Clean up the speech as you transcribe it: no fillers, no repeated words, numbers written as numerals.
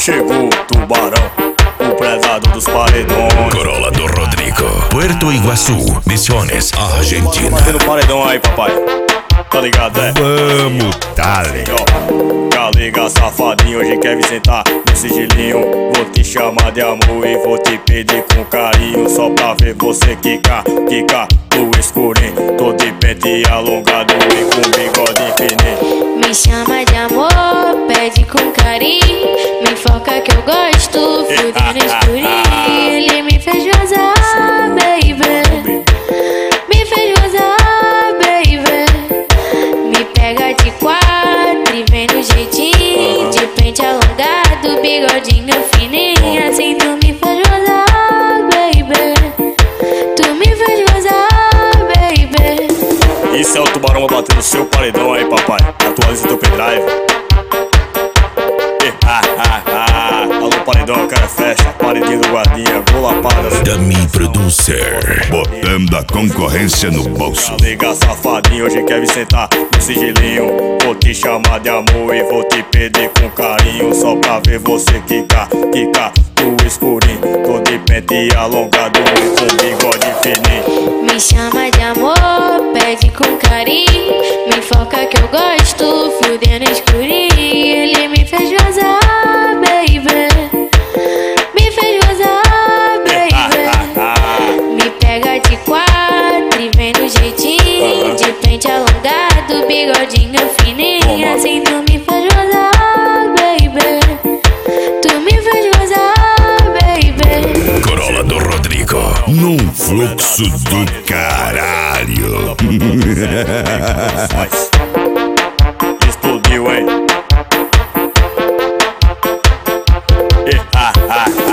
Chegou o tubarão, o predador dos paredões. Corolla do Rodrigo, Puerto Iguaçu, Misiones, Argentina. Batendo paredão aí, papai. Tá ligado, é? Vamos, dale. Liga, safadinho, hoje quer me sentar no sigilinho. Vou te chamar de amor e vou te pedir com carinho, só pra ver você quicar, quicar no escurinho. Tô de pente alongado e com bigode fininho. Me chama de amor, pede com carinho. Me foca que eu gosto, fudendo escurinho. Ele me fez gozar, baby. Me fez gozar, baby. Me pega de quatro e vem no jeitinho, de pente alongado, bigodinho fininho. Assim tu me faz gozar, baby. Tu me fez gozar, baby. Isso é o tubarão batendo seu paredão aí, papai. Atualiza teu pendrive. Alô, paredão, cara, fecha. Paredinho do guardinha, vou lapadas. Dummy Producer, botando a concorrência no bolso. Liga, safadinho, hoje quer me sentar no sigilinho. Vou te chamar de amor e vou te pedir com carinho, só pra ver você quicar, quicar no escurinho. Tô de pente alongado e com bigode fininho. Me chama de amor, pede com carinho. Me foca que eu gosto, fudendo escurinho. Ele me fez gozar, baby. Me fez gozar, baby. Me pega de quatro e vem no jeitinho, de pente alongado, bigodinho fininho. Assim tu me faz gozar, baby. Tu me fez gozar, baby. Corolla do Rodrigo, num fluxo do caralho. Explodiu, hein?